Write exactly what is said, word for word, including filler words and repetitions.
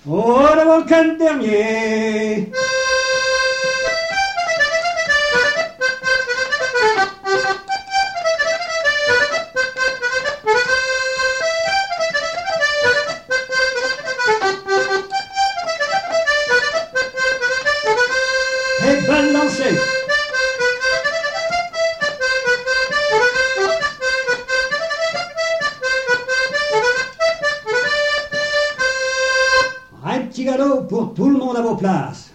Oh, le volcan dernier. Et balancez. Un petit galop pour tout le monde à vos places.